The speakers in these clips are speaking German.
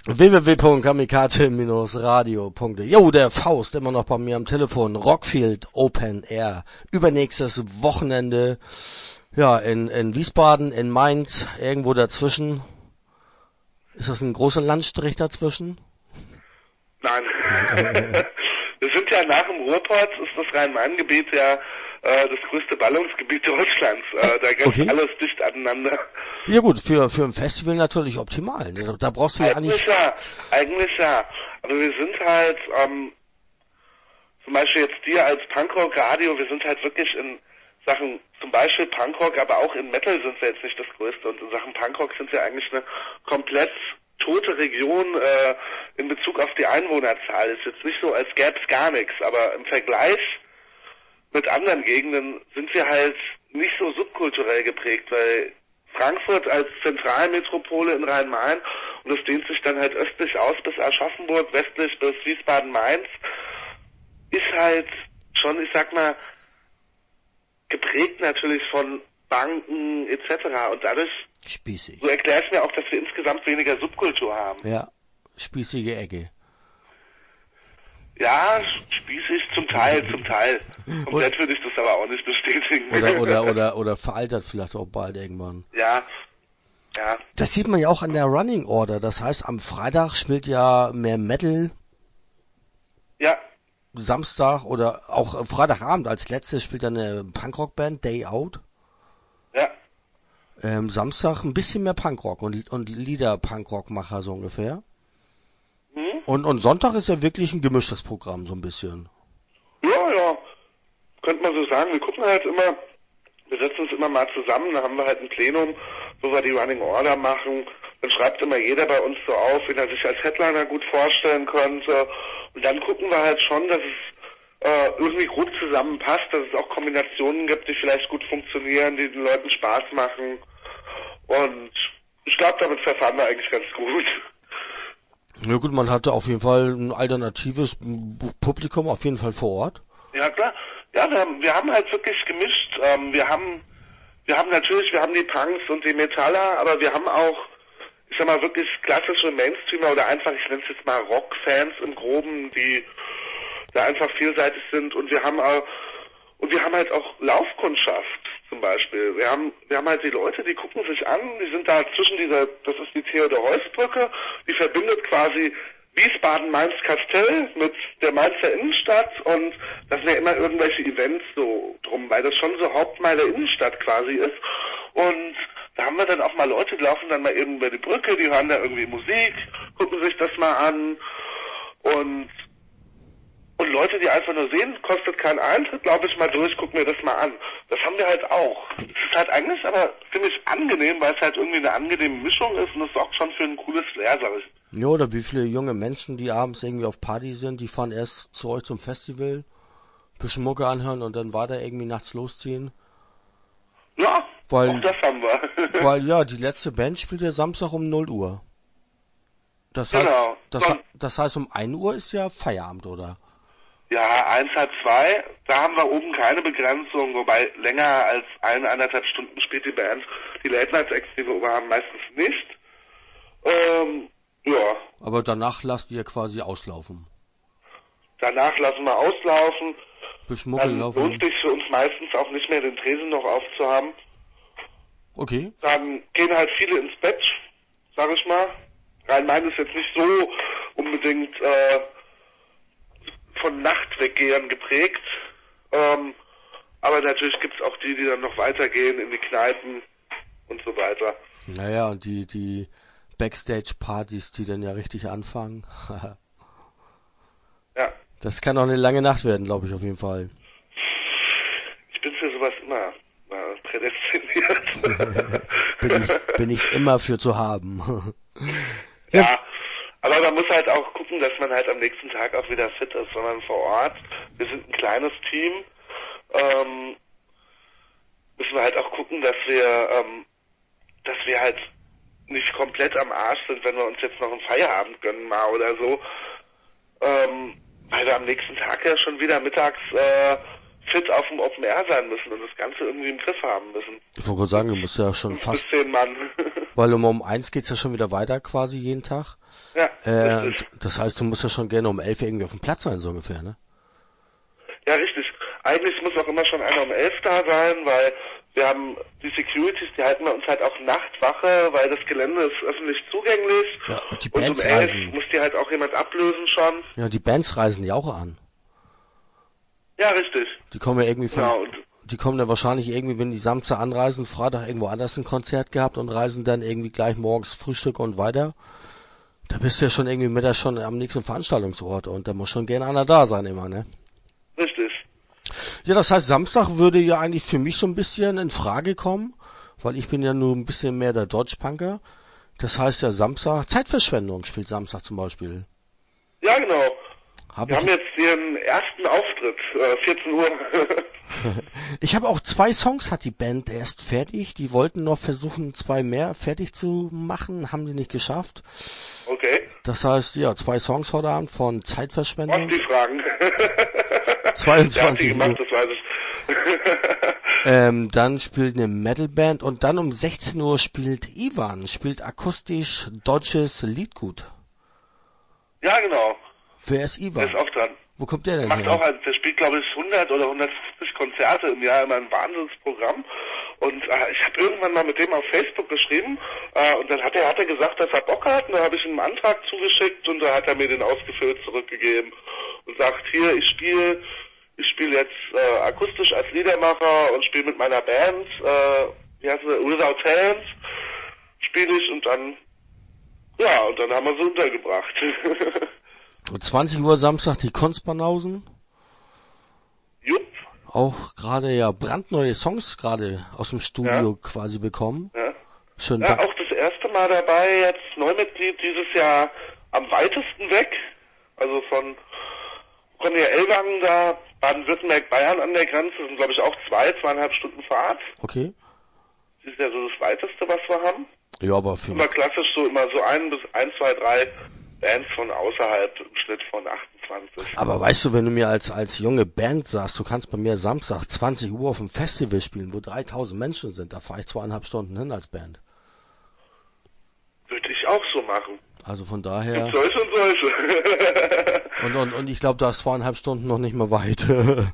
www.kamikaze-radio.de. Jo, der Faust immer noch bei mir am Telefon. Rockfield Open Air. Übernächstes Wochenende. Ja, in Wiesbaden, in Mainz, irgendwo dazwischen. Ist das ein großer Landstrich dazwischen? Nein. Wir sind ja nach dem Ruhrpott, ist das Rhein-Main-Gebiet ja das größte Ballungsgebiet Deutschlands. Da grenzt alles dicht aneinander. Ja gut, für ein Festival natürlich optimal. Da brauchst du ja eigentlich ja. Aber wir sind halt, zum Beispiel jetzt dir als Punkrock-Radio, wir sind halt wirklich in Sachen, zum Beispiel Punkrock, aber auch in Metal sind wir jetzt nicht das Größte. Und in Sachen Punkrock sind wir eigentlich eine komplett tote Region in Bezug auf die Einwohnerzahl. Ist jetzt nicht so, als gäbe es gar nichts, aber im Vergleich mit anderen Gegenden sind wir halt nicht so subkulturell geprägt, weil Frankfurt als Zentralmetropole in Rhein-Main, und das dehnt sich dann halt östlich aus bis Aschaffenburg, westlich bis Wiesbaden-Mainz, ist halt schon, ich sag mal, geprägt natürlich von Banken etc. Und dadurch, spießig. So erkläre ich mir auch, dass wir insgesamt weniger Subkultur haben. Ja, spießige Ecke. Ja, spießig zum Teil. Komplett würde ich das aber auch nicht bestätigen. Oder veraltert vielleicht auch bald irgendwann. Ja. Das sieht man ja auch an der Running Order. Das heißt, am Freitag spielt ja mehr Metal. Ja. Samstag oder auch Freitagabend als letztes spielt dann eine Punkrock-Band, Day Out. Ja. Samstag ein bisschen mehr Punkrock und Lieder-Punkrock-Macher so ungefähr. Und Sonntag ist ja wirklich ein gemischtes Programm, so ein bisschen. Ja, könnte man so sagen. Wir gucken halt immer, wir setzen uns immer mal zusammen, da haben wir halt ein Plenum, wo wir die Running Order machen. Dann schreibt immer jeder bei uns so auf, wen er sich als Headliner gut vorstellen könnte. Und dann gucken wir halt schon, dass es irgendwie grob zusammenpasst, dass es auch Kombinationen gibt, die vielleicht gut funktionieren, die den Leuten Spaß machen. Und ich glaube, damit verfahren wir eigentlich ganz gut. Ja gut, man hatte auf jeden Fall ein alternatives Publikum auf jeden Fall vor Ort. Ja klar. Ja, wir haben halt wirklich gemischt. Wir haben die Punks und die Metaller, aber wir haben auch, ich sag mal, wirklich klassische Mainstreamer oder einfach, ich nenne es jetzt mal Rock-Fans im Groben, die da einfach vielseitig sind, und wir haben halt auch Laufkundschaft zum Beispiel. Wir haben halt die Leute, die gucken sich an, die sind da zwischen das ist die Theodor-Heuss-Brücke, die verbindet quasi Wiesbaden-Mainz-Kastell mit der Mainzer Innenstadt, und das sind ja immer irgendwelche Events so drum, weil das schon so Hauptmeile Innenstadt quasi ist. Und da haben wir dann auch mal Leute, die laufen dann mal eben über die Brücke, die hören da irgendwie Musik, gucken sich das mal an, und Leute, die einfach nur sehen, kostet keinen Eintritt, laufe ich mal durch, guck mir das mal an. Das haben wir halt auch. Es ist halt eigentlich aber ziemlich angenehm, weil es halt irgendwie eine angenehme Mischung ist, und es sorgt schon für ein cooles Flair, sag ich. Ja, oder wie viele junge Menschen, die abends irgendwie auf Party sind, die fahren erst zu euch zum Festival, bisschen Mucke anhören und dann weiter irgendwie nachts losziehen. Ja, auch das haben wir. Weil ja, die letzte Band spielt ja Samstag um 0 Uhr. Das heißt, genau. Das heißt um 1 Uhr ist ja Feierabend, oder? Ja, 1:30, da haben wir oben keine Begrenzung, wobei länger als 1,5 Stunden spielt die Band. Die Late-Night-Acts, die wir oben haben, meistens nicht. Ja. Aber danach lasst ihr quasi auslaufen. Danach lassen wir auslaufen. Dann lohnt sich für uns meistens auch nicht mehr, den Tresen noch aufzuhaben. Okay. Dann gehen halt viele ins Bett, sag ich mal. Rhein-Main ist jetzt nicht so unbedingt von Nachtweggehern geprägt. Aber natürlich gibt's auch die dann noch weitergehen in die Kneipen und so weiter. Naja, und die Backstage-Partys, die dann ja richtig anfangen. Ja. Das kann auch eine lange Nacht werden, glaube ich, auf jeden Fall. Ich bin für sowas immer prädestiniert. bin ich immer für zu haben. Ja, aber man muss halt auch gucken, dass man halt am nächsten Tag auch wieder fit ist, sondern vor Ort. Wir sind ein kleines Team. Müssen wir halt auch gucken, dass wir halt nicht komplett am Arsch sind, wenn wir uns jetzt noch einen Feierabend gönnen mal oder so. Weil wir am nächsten Tag ja schon wieder mittags fit auf dem Open Air sein müssen und das Ganze irgendwie im Griff haben müssen. Ich wollte gerade sagen, du musst ja schon 5 fast, bis 10 Mann. weil um 1 geht's ja schon wieder weiter quasi jeden Tag. Ja, richtig. Das heißt, du musst ja schon gerne um 11 irgendwie auf dem Platz sein, so ungefähr, ne? Ja, richtig. Eigentlich muss auch immer schon einer um 11 da sein, weil wir haben die Securities, die halten bei uns halt auch Nachtwache, weil das Gelände ist öffentlich zugänglich. Ja, und die Und um Bands 11 reisen. muss die halt auch jemand ablösen schon. Ja, die Bands reisen ja auch an. Ja, richtig. Die kommen ja irgendwie von, Genau. Und die kommen dann wahrscheinlich irgendwie, wenn die Samstag anreisen, Freitag irgendwo anders ein Konzert gehabt und reisen dann irgendwie gleich morgens Frühstück und weiter. Da bist du ja schon irgendwie mittags schon am nächsten Veranstaltungsort und da muss schon gerne einer da sein immer, ne? richtig. Ja, das heißt, Samstag würde ja eigentlich für mich so ein bisschen in Frage kommen, weil ich bin ja nur ein bisschen mehr der Deutschpunker. Das heißt ja Samstag, Zeitverschwendung spielt Samstag zum Beispiel. Ja, genau. Hab Wir ich haben jetzt ihren ersten Auftritt, 14 Uhr. Ich habe auch 2 Songs, hat die Band erst fertig. Die wollten noch versuchen, 2 mehr fertig zu machen, haben die nicht geschafft. Okay. Das heißt, ja, 2 Songs heute Abend von Was Zeitverschwendung. die Fragen? 22 Der hat die Uhr. gemacht, das weiß ich. Dann spielt eine Metalband und dann um 16 Uhr spielt Ivan, spielt akustisch deutsches Liedgut. Ja, genau. Wer ist Der Ivan? ist auch dran. Wo kommt der Der denn macht her? auch, also der spielt glaube ich 100 oder 150 Konzerte im Jahr, immer ein Wahnsinnsprogramm. Und ich habe irgendwann mal mit dem auf Facebook geschrieben und dann hat er gesagt, dass er Bock hat. Und dann habe ich ihm einen Antrag zugeschickt und da hat er mir den ausgefüllt zurückgegeben und sagt, hier, ich spiele jetzt akustisch als Liedermacher und spiele mit meiner Band, wie heißt sie, Without Hands, spiele ich und dann haben wir sie untergebracht. Um 20 Uhr Samstag die Kunstbanausen. Jupp. Auch gerade ja brandneue Songs gerade aus dem Studio quasi bekommen. Ja. Schön. Ja, auch das erste Mal dabei, jetzt Neumitglied dieses Jahr am weitesten weg. Also von der Ellwangen da, Baden-Württemberg, Bayern an der Grenze, sind glaube ich auch 2,5 Stunden Fahrt. Okay. Das ist ja so das weiteste, was wir haben. Ja, aber für Immer klassisch so 1 bis 2, 3 Bands von außerhalb im Schnitt von 28. Aber weißt du, wenn du mir als junge Band sagst, du kannst bei mir Samstag 20 Uhr auf dem Festival spielen, wo 3000 Menschen sind, da fahre ich 2,5 Stunden hin als Band. Würde ich auch so machen. Also von daher. Gibt solche und solche. Und ich glaube, da ist 2,5 Stunden noch nicht mal weit.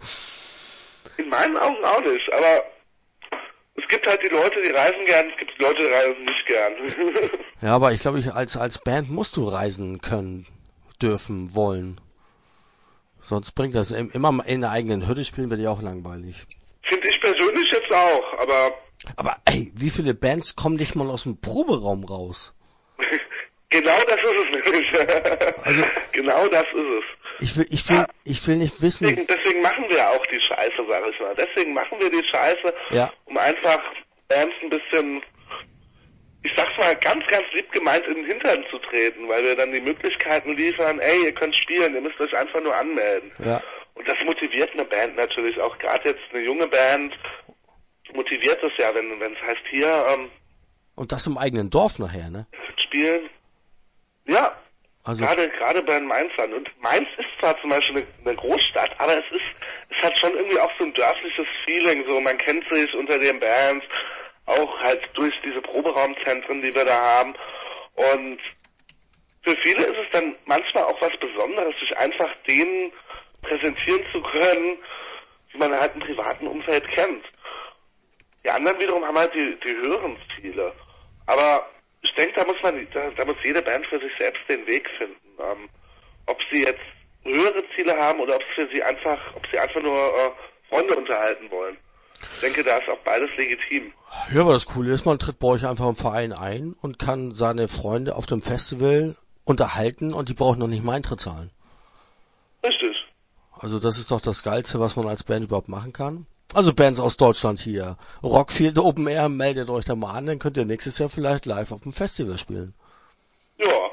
In meinen Augen auch nicht, aber es gibt halt die Leute, die reisen gern, es gibt die Leute, die reisen nicht gern. Ja, aber ich glaube, als Band musst du reisen können, dürfen, wollen. Sonst bringt das immer in der eigenen Hütte spielen, wird ja auch langweilig. Finde ich persönlich jetzt auch, aber ey, wie viele Bands kommen nicht mal aus dem Proberaum raus? genau das ist es nämlich. Also, genau das ist es. Ich will nicht wissen. Deswegen machen wir auch die Scheiße, sag ich mal. Deswegen machen wir die Scheiße, ja, um einfach Bands ein bisschen, ich sag's mal, ganz, ganz lieb gemeint in den Hintern zu treten, weil wir dann die Möglichkeiten liefern, ey, ihr könnt spielen, ihr müsst euch einfach nur anmelden. Ja. Und das motiviert eine Band natürlich auch, gerade jetzt eine junge Band, motiviert es ja, wenn es heißt, hier, und das im eigenen Dorf nachher, ne? spielen. Ja, also gerade bei den Mainzern. Und Mainz ist zwar zum Beispiel eine Großstadt, aber es hat schon irgendwie auch so ein dörfliches Feeling, so man kennt sich unter den Bands, auch halt durch diese Proberaumzentren, die wir da haben. Und für viele ist es dann manchmal auch was Besonderes, sich einfach denen präsentieren zu können, wie man halt im privaten Umfeld kennt. Die anderen wiederum haben halt die höheren Ziele. Aber ich denke, da muss jede Band für sich selbst den Weg finden. Ob sie jetzt höhere Ziele haben oder ob sie einfach nur Freunde unterhalten wollen. Ich denke, da ist auch beides legitim. Ja, aber das Coole ist, man tritt bei euch einfach im Verein ein und kann seine Freunde auf dem Festival unterhalten und die brauchen noch nicht mal Eintritt zahlen. Richtig. Also das ist doch das Geilste, was man als Band überhaupt machen kann. Also Bands aus Deutschland hier. Rockfield Open Air, meldet euch da mal an, dann könnt ihr nächstes Jahr vielleicht live auf dem Festival spielen. Ja.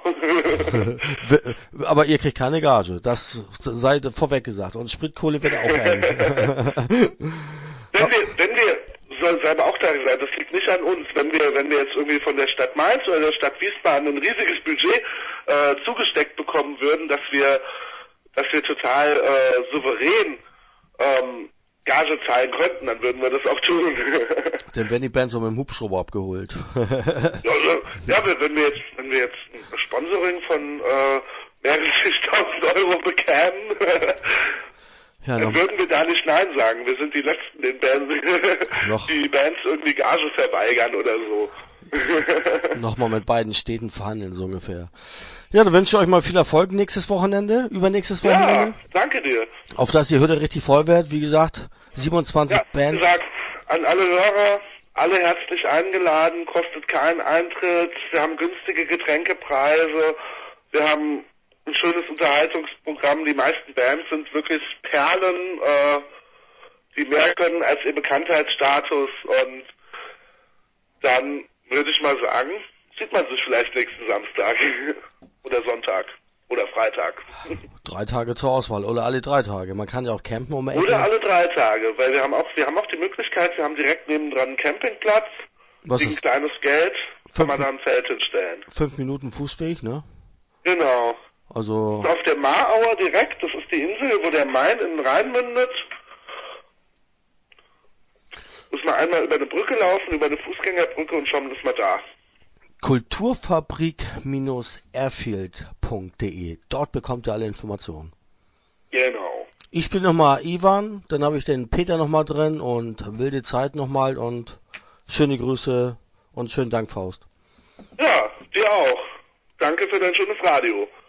Aber ihr kriegt keine Gage, das sei vorweg gesagt. Und Spritkohle wird auch eng. Wenn wir soll selber auch da gesagt, das liegt nicht an uns. Wenn wir jetzt irgendwie von der Stadt Mainz oder der Stadt Wiesbaden ein riesiges Budget zugesteckt bekommen würden, dass wir total souverän Gage zahlen könnten, dann würden wir das auch tun. Dann werden die Bands so mit dem Hubschrauber abgeholt. Wenn wir jetzt ein Sponsoring von mehreren zigtausend Euro bekämen, dann würden wir da nicht Nein sagen. Wir sind die Letzten, die Bands irgendwie Gage verweigern oder so. Nochmal mit beiden Städten verhandeln, so ungefähr. Ja, dann wünsche ich euch mal viel Erfolg nächstes Wochenende, übernächstes Wochenende. Ja, danke dir. Auf dass die Hütte richtig voll wird, wie gesagt, 27 Bands. Wie gesagt, an alle Hörer, alle herzlich eingeladen, kostet keinen Eintritt, wir haben günstige Getränkepreise, wir haben ein schönes Unterhaltungsprogramm, die meisten Bands sind wirklich Perlen, die mehr können als ihr Bekanntheitsstatus, und dann würde ich mal sagen, sieht man sich vielleicht nächsten Samstag oder Sonntag oder Freitag. 3 Tage zur Auswahl oder alle 3 Tage. Man kann ja auch campen um Ecke. Oder alle 3 Tage, weil wir haben auch die Möglichkeit, wir haben direkt nebendran einen Campingplatz, ein kleines Geld, kann man da ein Zelt hinstellen. 5 Minuten Fußweg, ne? Genau. Also auf der Marauer direkt, das ist die Insel, wo der Main in den Rhein mündet. Muss man einmal über eine Brücke laufen, über eine Fußgängerbrücke, und schon ist man da. Kulturfabrik-Airfield.de. Dort bekommt ihr alle Informationen. Genau. Ich spiele nochmal Ivan, dann habe ich den Peter nochmal drin und wilde Zeit nochmal und schöne Grüße und schönen Dank, Faust. Ja, dir auch. Danke für dein schönes Radio.